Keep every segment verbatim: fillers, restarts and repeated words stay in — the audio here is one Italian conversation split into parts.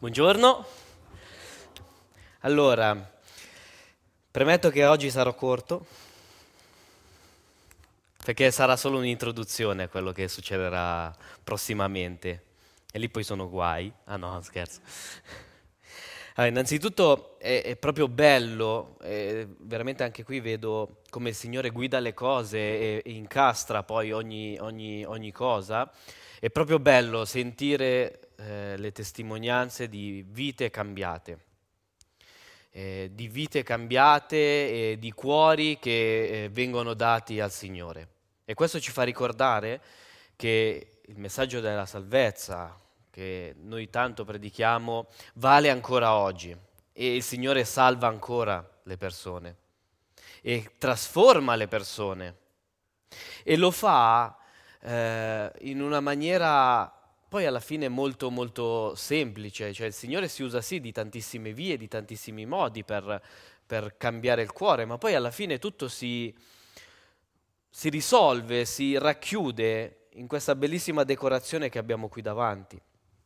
Buongiorno. Allora, premetto che oggi sarò corto, perché sarà solo un'introduzione a quello che succederà prossimamente. E lì poi sono guai. Ah no, scherzo. Allora, innanzitutto è, è proprio bello, eh, veramente anche qui vedo come il Signore guida le cose e, e incastra poi ogni, ogni- ogni cosa. È proprio bello sentire eh, le testimonianze di vite cambiate, eh, di vite cambiate e di cuori che eh, vengono dati al Signore. E questo ci fa ricordare che il messaggio della salvezza, che noi tanto predichiamo, vale ancora oggi e il Signore salva ancora le persone e trasforma le persone e lo fa eh, in una maniera poi alla fine molto molto semplice, cioè il Signore si usa sì di tantissime vie, di tantissimi modi per, per cambiare il cuore, ma poi alla fine tutto si, si risolve, si racchiude in questa bellissima decorazione che abbiamo qui davanti,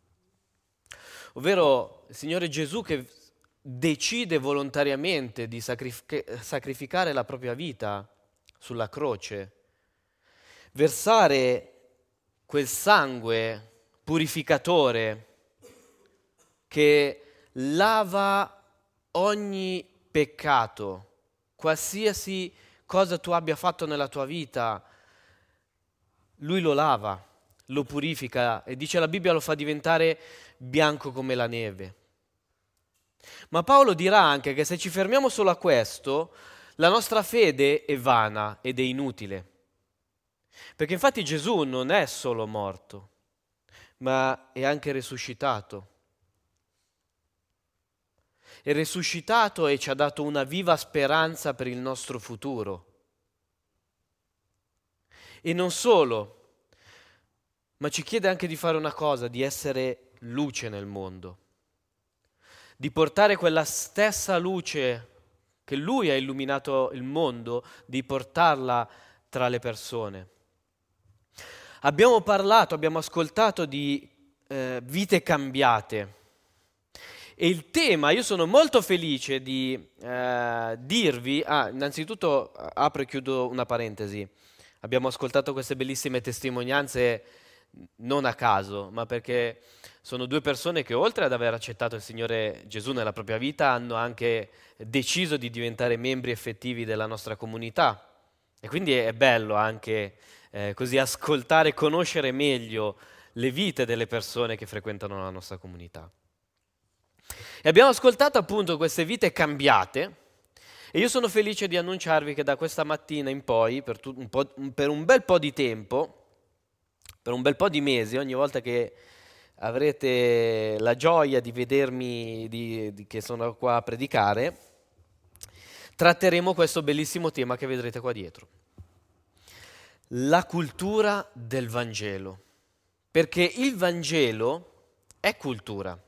ovvero il Signore Gesù che decide volontariamente di sacrific- sacrificare la propria vita sulla croce, versare quel sangue purificatore che lava ogni peccato, qualsiasi cosa tu abbia fatto nella tua vita, lui lo lava, lo purifica e dice la Bibbia lo fa diventare bianco come la neve. Ma Paolo dirà anche che se ci fermiamo solo a questo, la nostra fede è vana ed è inutile. Perché infatti Gesù non è solo morto, ma è anche risuscitato. È risuscitato e ci ha dato una viva speranza per il nostro futuro. E non solo, ma ci chiede anche di fare una cosa, di essere luce nel mondo, di portare quella stessa luce che Lui ha illuminato il mondo, di portarla tra le persone. Abbiamo parlato, abbiamo ascoltato di eh, vite cambiate e il tema, io sono molto felice di eh, dirvi, ah, innanzitutto apro e chiudo una parentesi, abbiamo ascoltato queste bellissime testimonianze non a caso, ma perché sono due persone che oltre ad aver accettato il Signore Gesù nella propria vita hanno anche deciso di diventare membri effettivi della nostra comunità e quindi è bello anche eh, così ascoltare e conoscere meglio le vite delle persone che frequentano la nostra comunità. E abbiamo ascoltato appunto queste vite cambiate e io sono felice di annunciarvi che da questa mattina in poi, per, tu- un, po', per un bel po' di tempo, per un bel po' di mesi, ogni volta che avrete la gioia di vedermi di, di, che sono qua a predicare, tratteremo questo bellissimo tema che vedrete qua dietro. La cultura del Vangelo, perché il Vangelo è cultura.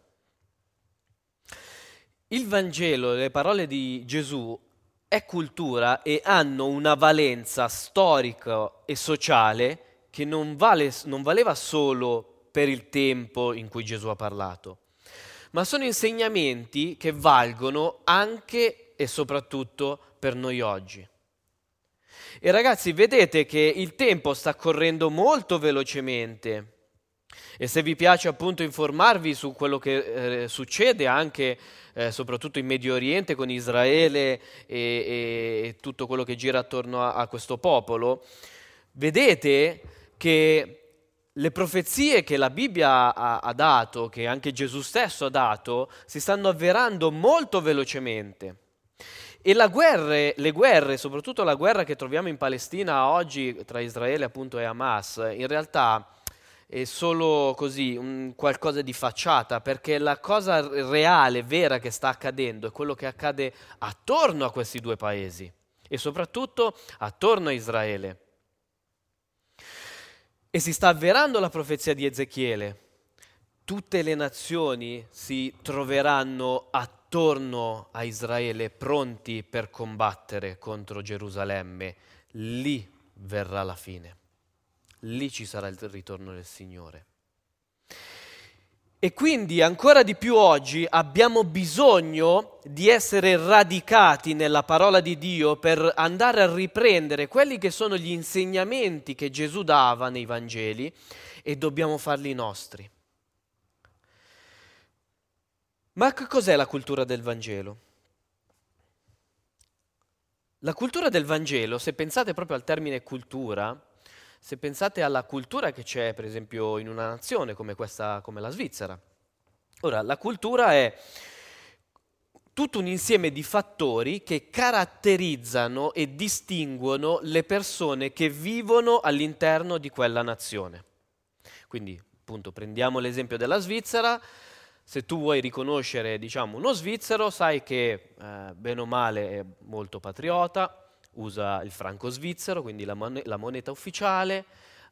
Il Vangelo, le parole di Gesù, è cultura e hanno una valenza storica e sociale che non, vale, non valeva solo per il tempo in cui Gesù ha parlato, ma sono insegnamenti che valgono anche e soprattutto per noi oggi. E ragazzi, vedete che il tempo sta correndo molto velocemente e se vi piace appunto informarvi su quello che eh, succede anche eh, soprattutto in Medio Oriente con Israele e, e- e tutto quello che gira attorno a, a questo popolo, vedete che le profezie che la Bibbia ha, ha dato, che anche Gesù stesso ha dato, si stanno avverando molto velocemente. E la guerre, le guerre, soprattutto la guerra che troviamo in Palestina oggi tra Israele appunto e Hamas, in realtà è solo così, un qualcosa di facciata, perché la cosa reale, vera che sta accadendo è quello che accade attorno a questi due paesi e soprattutto attorno a Israele. E si sta avverando la profezia di Ezechiele. Tutte le nazioni si troveranno attorno a Israele pronti per combattere contro Gerusalemme. Lì verrà la fine. Lì ci sarà il ritorno del Signore. E quindi ancora di più oggi abbiamo bisogno di essere radicati nella parola di Dio per andare a riprendere quelli che sono gli insegnamenti che Gesù dava nei Vangeli e dobbiamo farli nostri. Ma che cos'è la cultura del Vangelo? La cultura del Vangelo, se pensate proprio al termine cultura, se pensate alla cultura che c'è per esempio in una nazione come questa, come la Svizzera. Ora, la cultura è tutto un insieme di fattori che caratterizzano e distinguono le persone che vivono all'interno di quella nazione. Quindi, appunto, prendiamo l'esempio della Svizzera. Se tu vuoi riconoscere, diciamo, uno svizzero, sai che eh, bene o male è molto patriota, usa il franco svizzero, quindi la, mon- la moneta ufficiale,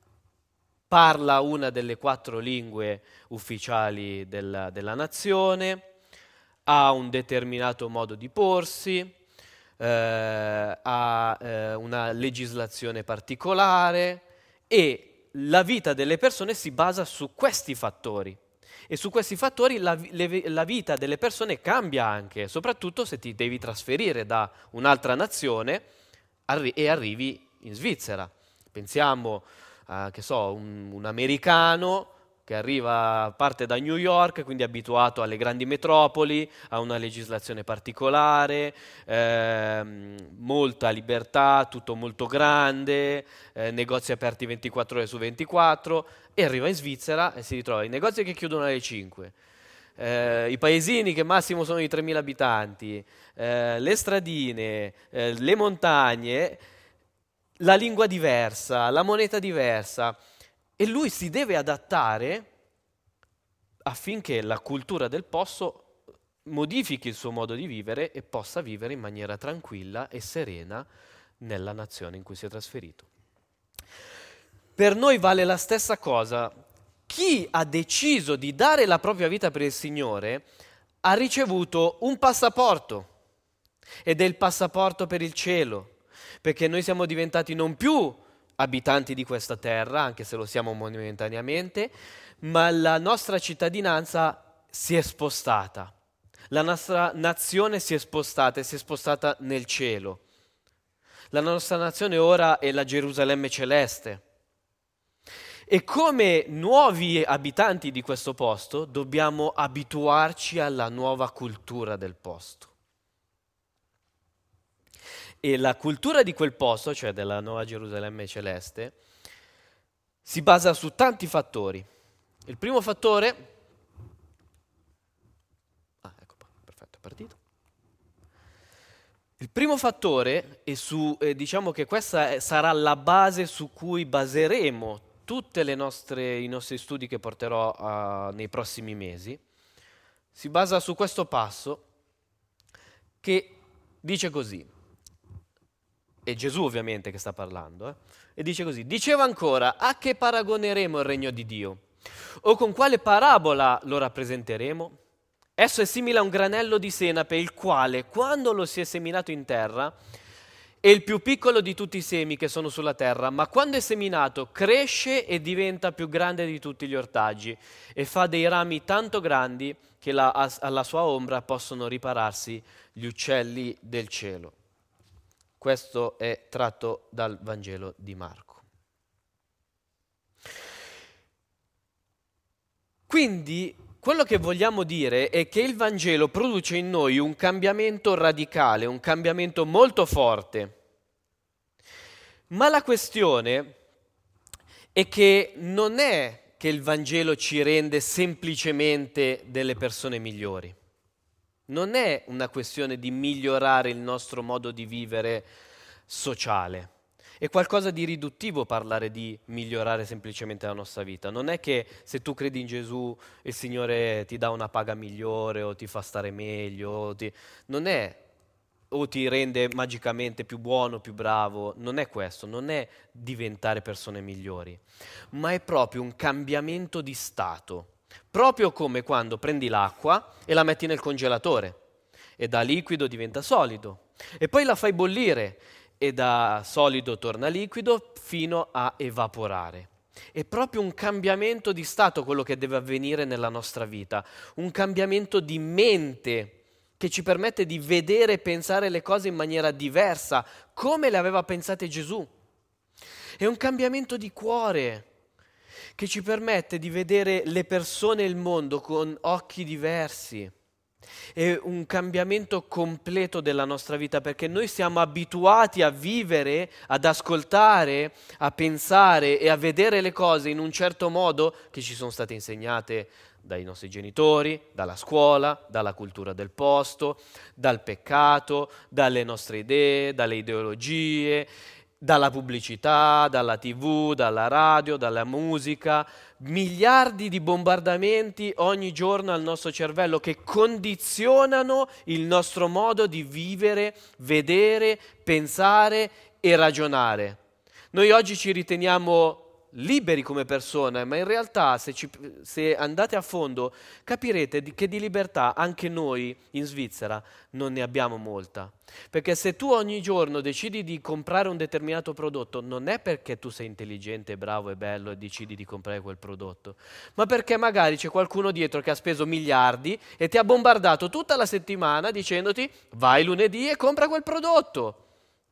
parla una delle quattro lingue ufficiali del- della nazione, ha un determinato modo di porsi, eh, ha eh, una legislazione particolare e la vita delle persone si basa su questi fattori. E su questi fattori la, le, la vita delle persone cambia anche, soprattutto se ti devi trasferire da un'altra nazione arri- e arrivi in Svizzera. Pensiamo a, che so, un, un americano che arriva, parte da New York, quindi abituato alle grandi metropoli, a una legislazione particolare, ehm, molta libertà, tutto molto grande, eh, negozi aperti ventiquattro ore su ventiquattro, e arriva in Svizzera e si ritrova i negozi che chiudono alle cinque, eh, i paesini che massimo sono di tremila abitanti, eh, le stradine, eh, le montagne, la lingua diversa, la moneta diversa. E lui si deve adattare affinché la cultura del posto modifichi il suo modo di vivere e possa vivere in maniera tranquilla e serena nella nazione in cui si è trasferito. Per noi vale la stessa cosa. Chi ha deciso di dare la propria vita per il Signore ha ricevuto un passaporto, ed è il passaporto per il cielo, perché noi siamo diventati non più abitanti di questa terra, anche se lo siamo momentaneamente, ma la nostra cittadinanza si è spostata. La nostra nazione si è spostata e si è spostata nel cielo. La nostra nazione ora è la Gerusalemme celeste. E come nuovi abitanti di questo posto dobbiamo abituarci alla nuova cultura del posto. E la cultura di quel posto, cioè della Nuova Gerusalemme celeste, si basa su tanti fattori. Il primo fattore... Ah, ecco qua, perfetto, è partito. Il primo fattore, e su, eh, diciamo che questa è, sarà la base su cui baseremo tutti i nostri studi che porterò uh, nei prossimi mesi, si basa su questo passo che dice così. È Gesù ovviamente che sta parlando, eh? E dice così: diceva ancora, a che paragoneremo il regno di Dio? O con quale parabola lo rappresenteremo? Esso è simile a un granello di senape, il quale, quando lo si è seminato in terra, è il più piccolo di tutti i semi che sono sulla terra, ma quando è seminato cresce e diventa più grande di tutti gli ortaggi e fa dei rami tanto grandi che la, alla sua ombra possono ripararsi gli uccelli del cielo. Questo è tratto dal Vangelo di Marco. Quindi quello che vogliamo dire è che il Vangelo produce in noi un cambiamento radicale, un cambiamento molto forte. Ma la questione è che non è che il Vangelo ci rende semplicemente delle persone migliori. Non è una questione di migliorare il nostro modo di vivere sociale. È qualcosa di riduttivo parlare di migliorare semplicemente la nostra vita. Non è che se tu credi in Gesù il Signore ti dà una paga migliore o ti fa stare meglio, o ti... non è o ti rende magicamente più buono, più bravo. Non è questo, non è diventare persone migliori, ma è proprio un cambiamento di stato. Proprio come quando prendi l'acqua e la metti nel congelatore e da liquido diventa solido e poi la fai bollire e da solido torna liquido fino a evaporare. È proprio un cambiamento di stato quello che deve avvenire nella nostra vita, un cambiamento di mente che ci permette di vedere e pensare le cose in maniera diversa, come le aveva pensate Gesù. È un cambiamento di cuore che ci permette di vedere le persone e il mondo con occhi diversi. È un cambiamento completo della nostra vita, perché noi siamo abituati a vivere, ad ascoltare, a pensare e a vedere le cose in un certo modo che ci sono state insegnate dai nostri genitori, dalla scuola, dalla cultura del posto, dal peccato, dalle nostre idee, dalle ideologie, dalla pubblicità, dalla tivù, dalla radio, dalla musica, miliardi di bombardamenti ogni giorno al nostro cervello che condizionano il nostro modo di vivere, vedere, pensare e ragionare. Noi oggi ci riteniamo liberi come persone, ma in realtà se, ci, se andate a fondo capirete di, che di libertà anche noi in Svizzera non ne abbiamo molta. Perché se tu ogni giorno decidi di comprare un determinato prodotto, non è perché tu sei intelligente, bravo e bello e decidi di comprare quel prodotto, ma perché magari c'è qualcuno dietro che ha speso miliardi e ti ha bombardato tutta la settimana dicendoti vai lunedì e compra quel prodotto.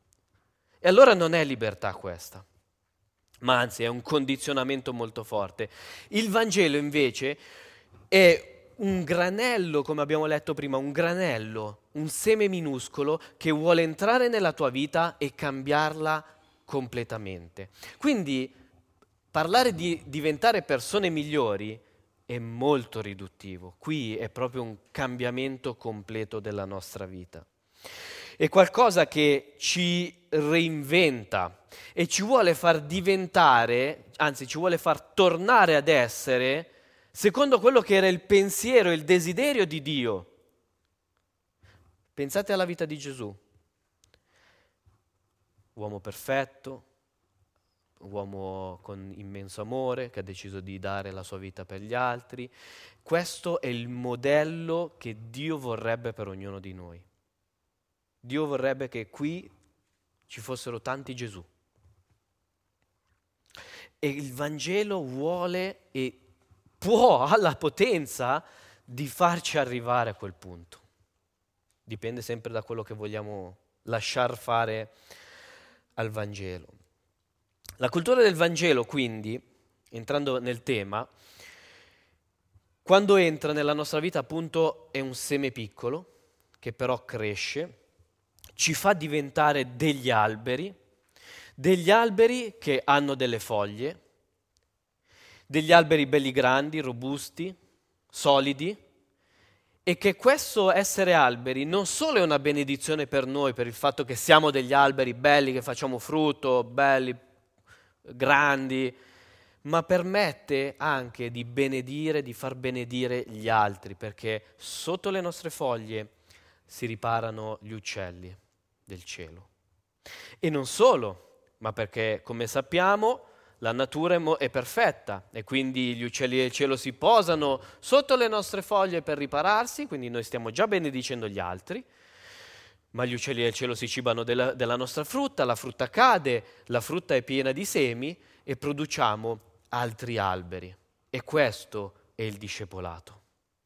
E allora non è libertà questa, ma anzi è un condizionamento molto forte. Il Vangelo invece è un granello, come abbiamo letto prima, un granello, un seme minuscolo che vuole entrare nella tua vita e cambiarla completamente. Quindi parlare di diventare persone migliori è molto riduttivo. Qui è proprio un cambiamento completo della nostra vita. È qualcosa che ci reinventa e ci vuole far diventare, anzi ci vuole far tornare ad essere secondo quello che era il pensiero e il desiderio di Dio. Pensate alla vita di Gesù, uomo perfetto, uomo con immenso amore che ha deciso di dare la sua vita per gli altri. Questo è il modello che Dio vorrebbe per ognuno di noi. Dio vorrebbe che qui ci fossero tanti Gesù. E il Vangelo vuole e può, ha la potenza di farci arrivare a quel punto. Dipende sempre da quello che vogliamo lasciar fare al Vangelo. La cultura del Vangelo, quindi, entrando nel tema, quando entra nella nostra vita, appunto, è un seme piccolo, che però cresce, ci fa diventare degli alberi, degli alberi che hanno delle foglie, degli alberi belli grandi, robusti, solidi, e che questo essere alberi non solo è una benedizione per noi, per il fatto che siamo degli alberi belli, che facciamo frutto, belli, grandi, ma permette anche di benedire, di far benedire gli altri, perché sotto le nostre foglie si riparano gli uccelli del cielo. E non solo, ma perché, come sappiamo, la natura è, mo- è perfetta e quindi gli uccelli del cielo si posano sotto le nostre foglie per ripararsi, quindi noi stiamo già benedicendo gli altri, ma gli uccelli del cielo si cibano della, della nostra frutta, la frutta cade, la frutta è piena di semi e produciamo altri alberi. E questo è il discepolato.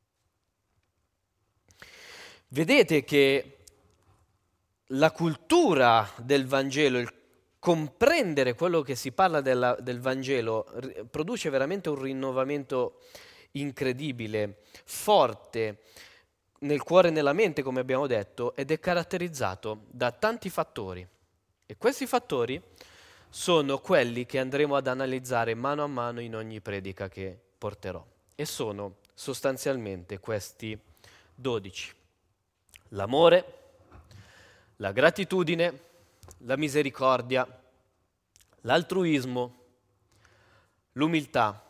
Vedete che la cultura del Vangelo, il comprendere quello che si parla della, del Vangelo, r- produce veramente un rinnovamento incredibile, forte nel cuore e nella mente, come abbiamo detto, ed è caratterizzato da tanti fattori. E questi fattori sono quelli che andremo ad analizzare mano a mano in ogni predica che porterò. E sono sostanzialmente questi dodici. L'amore, la gratitudine, la misericordia, l'altruismo, l'umiltà,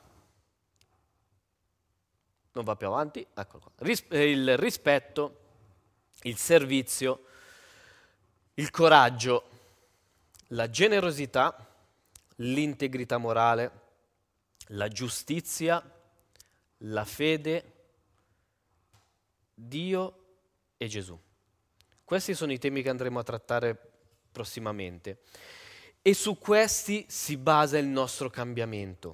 non va più avanti, eccolo qua, Ris- il rispetto, il servizio, il coraggio, la generosità, l'integrità morale, la giustizia, la fede, Dio e Gesù. Questi sono i temi che andremo a trattare prossimamente. E su questi si basa il nostro cambiamento.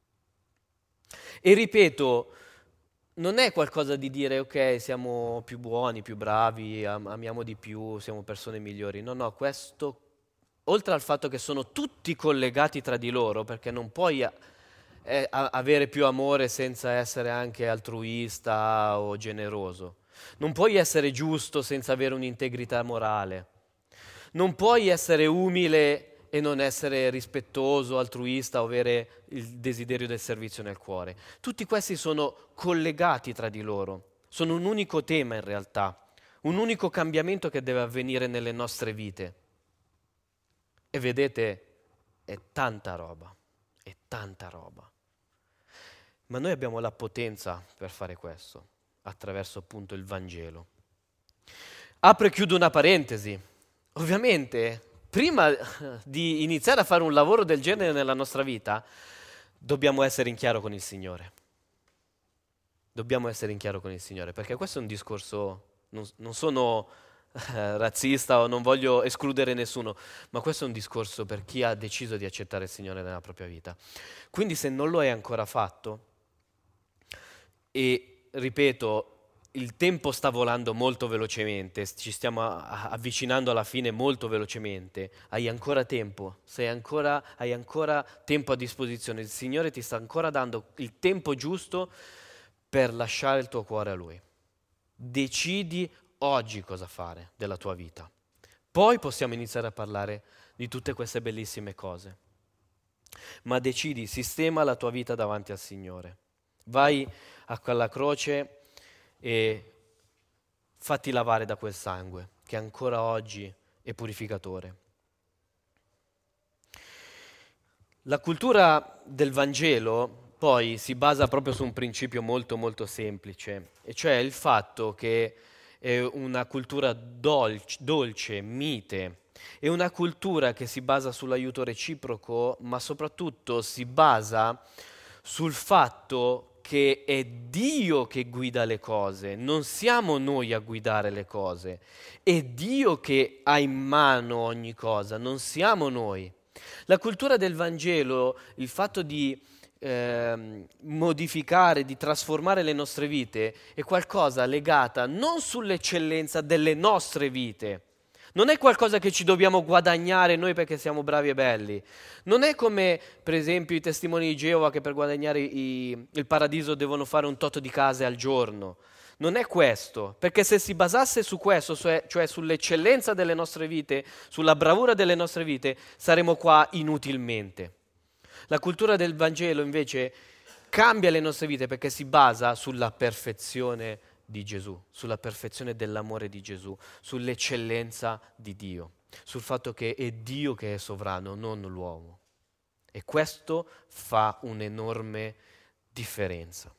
E ripeto, non è qualcosa di dire ok, siamo più buoni, più bravi, am- amiamo di più, siamo persone migliori. No, no, questo, oltre al fatto che sono tutti collegati tra di loro, perché non puoi a- eh, a- avere più amore senza essere anche altruista o generoso. Non puoi essere giusto senza avere un'integrità morale. Non puoi essere umile e non essere rispettoso, altruista o avere il desiderio del servizio nel cuore. Tutti questi sono collegati tra di loro, sono un unico tema in realtà, un unico cambiamento che deve avvenire nelle nostre vite. E vedete, è tanta roba, è tanta roba. Ma noi abbiamo la potenza per fare questo, attraverso appunto il Vangelo. Apro e chiudo una parentesi. Ovviamente, prima di iniziare a fare un lavoro del genere nella nostra vita, dobbiamo essere in chiaro con il Signore. Dobbiamo essere in chiaro con il Signore, perché questo è un discorso, non, non sono eh, razzista o non voglio escludere nessuno, ma questo è un discorso per chi ha deciso di accettare il Signore nella propria vita. Quindi se non lo hai ancora fatto, e ripeto, il tempo sta volando molto velocemente, ci stiamo a- avvicinando alla fine molto velocemente, hai ancora tempo, sei ancora, hai ancora tempo a disposizione, il Signore ti sta ancora dando il tempo giusto per lasciare il tuo cuore a Lui. Decidi oggi cosa fare della tua vita. Poi possiamo iniziare a parlare di tutte queste bellissime cose. Ma decidi, sistema la tua vita davanti al Signore. Vai a quella croce e fatti lavare da quel sangue che ancora oggi è purificatore. La cultura del Vangelo poi si basa proprio su un principio molto molto semplice, e cioè il fatto che è una cultura dolce, dolce, mite, è una cultura che si basa sull'aiuto reciproco, ma soprattutto si basa sul fatto che è Dio che guida le cose, non siamo noi a guidare le cose, è Dio che ha in mano ogni cosa, non siamo noi. La cultura del Vangelo, il fatto di ehm, modificare, di trasformare le nostre vite, è qualcosa legata non sull'eccellenza delle nostre vite. Non è qualcosa che ci dobbiamo guadagnare noi perché siamo bravi e belli. Non è come, per esempio, i testimoni di Geova che per guadagnare i- il paradiso devono fare un tot di case al giorno. Non è questo, perché se si basasse su questo, cioè, cioè sull'eccellenza delle nostre vite, sulla bravura delle nostre vite, saremmo qua inutilmente. La cultura del Vangelo invece cambia le nostre vite perché si basa sulla perfezione di Gesù, sulla perfezione dell'amore di Gesù, sull'eccellenza di Dio, sul fatto che è Dio che è sovrano, non l'uomo. E questo fa un'enorme differenza.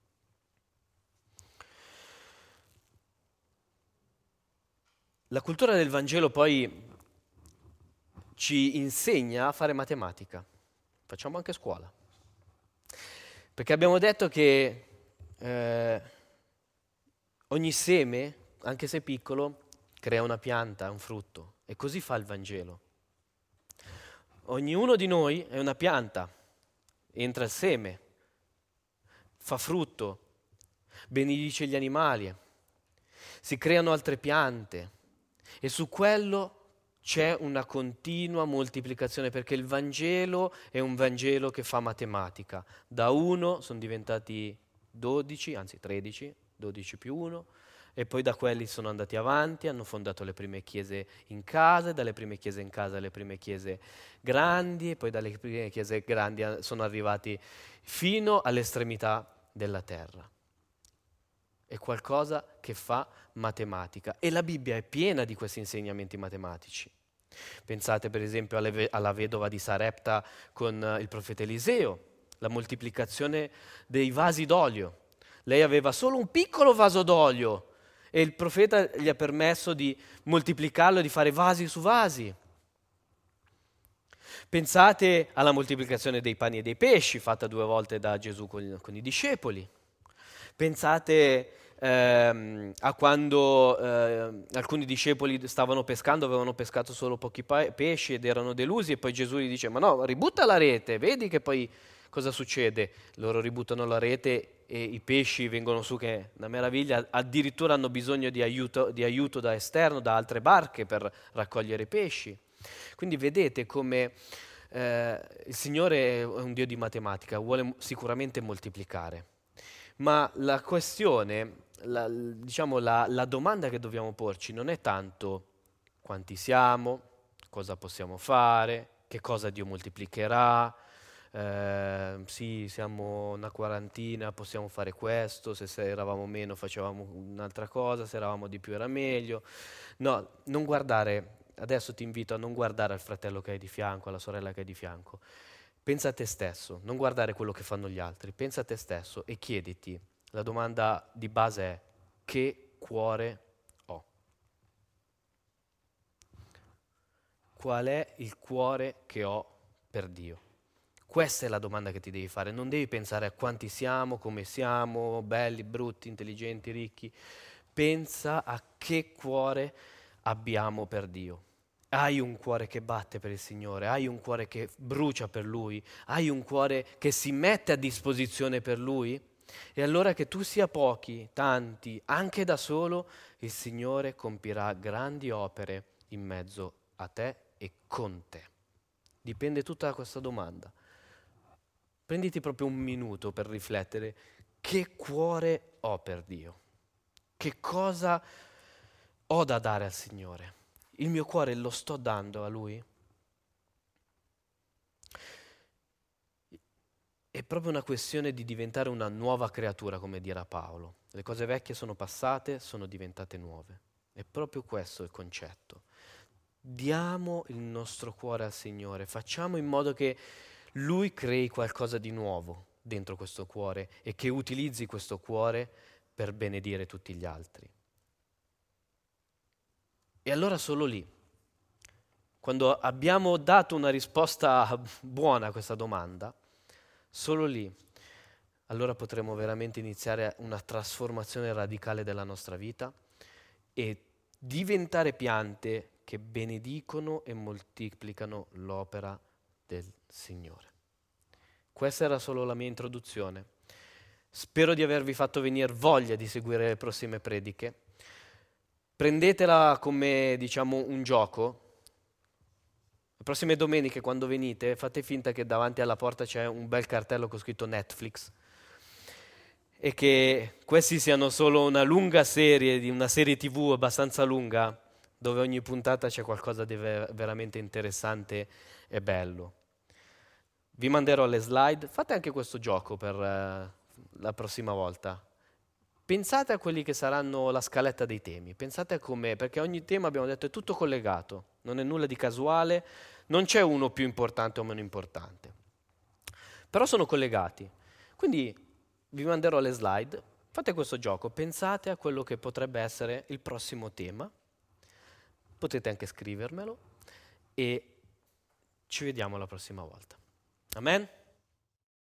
La cultura del Vangelo poi ci insegna a fare matematica. Facciamo anche scuola. Perché abbiamo detto che eh, ogni seme, anche se piccolo, crea una pianta, un frutto. E così fa il Vangelo. Ognuno di noi è una pianta, entra il seme, fa frutto, benedice gli animali, si creano altre piante e su quello c'è una continua moltiplicazione perché il Vangelo è un Vangelo che fa matematica. Da uno sono diventati dodici, anzi tredici, dodici più uno, e poi da quelli sono andati avanti, hanno fondato le prime chiese in casa, e dalle prime chiese in casa alle prime chiese grandi, e poi dalle prime chiese grandi sono arrivati fino all'estremità della terra. È qualcosa che fa matematica e la Bibbia è piena di questi insegnamenti matematici. Pensate per esempio alle, alla vedova di Sarepta con uh, il profeta Eliseo, la moltiplicazione dei vasi d'olio. Lei aveva solo un piccolo vaso d'olio e il profeta gli ha permesso di moltiplicarlo e di fare vasi su vasi. Pensate alla moltiplicazione dei pani e dei pesci fatta due volte da Gesù con, con i discepoli. Pensate ehm, a quando eh, alcuni discepoli stavano pescando, avevano pescato solo pochi pa- pesci ed erano delusi, e poi Gesù gli dice: ma no, ributta la rete, vedi che poi cosa succede? Loro ributtano la rete e i pesci vengono su, che è una meraviglia, addirittura hanno bisogno di aiuto, di aiuto da esterno, da altre barche per raccogliere pesci. Quindi vedete come eh, il Signore è un Dio di matematica, vuole sicuramente moltiplicare, ma la questione, la, diciamo la, la domanda che dobbiamo porci non è tanto quanti siamo, cosa possiamo fare, che cosa Dio moltiplicherà. Eh, sì, siamo una quarantina, possiamo fare questo, se, se eravamo meno facevamo un'altra cosa, se eravamo di più era meglio. No, non guardare, adesso ti invito a non guardare al fratello che hai di fianco, alla sorella che hai di fianco. Pensa a te stesso, non guardare quello che fanno gli altri, pensa a te stesso e chiediti, la domanda di base è: che cuore ho? Qual è il cuore che ho per Dio? Questa è la domanda che ti devi fare, non devi pensare a quanti siamo, come siamo, belli, brutti, intelligenti, ricchi. Pensa a che cuore abbiamo per Dio. Hai un cuore che batte per il Signore, hai un cuore che brucia per Lui, hai un cuore che si mette a disposizione per Lui? E allora, che tu sia pochi, tanti, anche da solo, il Signore compirà grandi opere in mezzo a te e con te. Dipende tutta da questa domanda. Prenditi proprio un minuto per riflettere: che cuore ho per Dio? Che cosa ho da dare al Signore? Il mio cuore lo sto dando a Lui? È proprio una questione di diventare una nuova creatura, come dirà Paolo. Le cose vecchie sono passate, sono diventate nuove. È proprio questo il concetto. Diamo il nostro cuore al Signore, facciamo in modo che Lui crei qualcosa di nuovo dentro questo cuore e che utilizzi questo cuore per benedire tutti gli altri. E allora solo lì, quando abbiamo dato una risposta buona a questa domanda, solo lì, allora potremo veramente iniziare una trasformazione radicale della nostra vita e diventare piante che benedicono e moltiplicano l'opera del Signore. Questa era solo la mia introduzione. Spero di avervi fatto venire voglia di seguire le prossime prediche. Prendetela come, diciamo, un gioco. Le prossime domeniche, quando venite, fate finta che davanti alla porta c'è un bel cartello con scritto Netflix e che questi siano solo una lunga serie, di una serie tivù abbastanza lunga, dove ogni puntata c'è qualcosa di ver- veramente interessante e bello. Vi manderò le slide, fate anche questo gioco per eh, la prossima volta. Pensate a quelli che saranno la scaletta dei temi, pensate a come, perché ogni tema, abbiamo detto, è tutto collegato, non è nulla di casuale, non c'è uno più importante o meno importante, però sono collegati. Quindi vi manderò le slide, fate questo gioco, pensate a quello che potrebbe essere il prossimo tema, potete anche scrivermelo e ci vediamo la prossima volta. Amen?